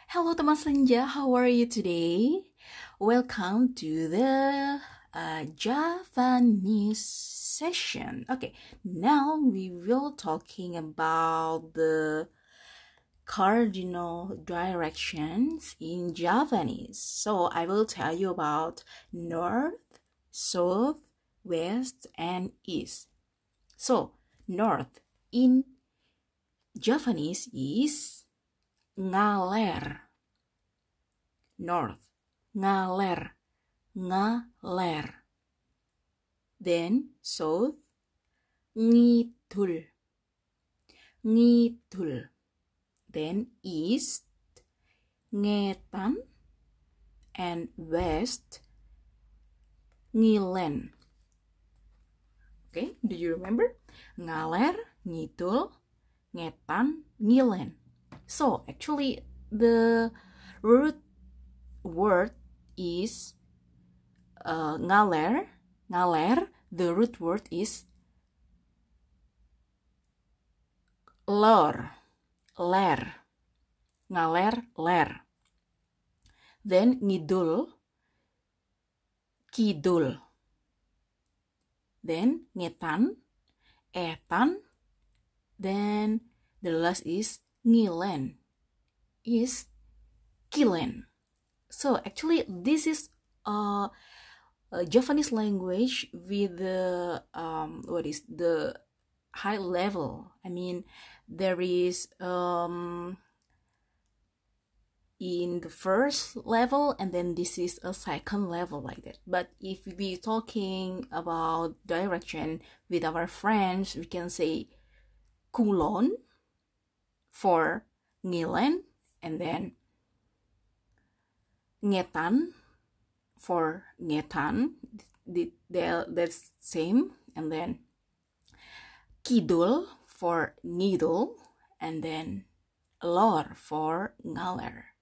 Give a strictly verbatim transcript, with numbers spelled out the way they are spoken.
Hello teman senja, how are you today? Welcome to the uh, Javanese session. Okay, now we will talking about the cardinal directions in Javanese. So I will tell you about north, south, west, and east. So north in Javanese is ngaler. North, ngaler, ngaler. Then south, ngidul, ngidul. Then east, ngetan, and west, ngilen. Okay, do you remember? Ngaler, ngidul, ngetan, ngilen. So actually the root word is uh, ngaler. Ngaler, the root word is lor, ler. Ngaler, ler. Then ngidul, kidul. Then ngetan, etan. Then the last is ngilen, is kilen. So actually this is uh, a Javanese language with the um, what is the high level. I mean there is um, in the first level, and then this is a second level like that. But if we talking about direction with our friends, we can say kulon for ngilen, and then ngetan for ngetan, that's same, and then kidul for ngidul, and then lor for ngaler.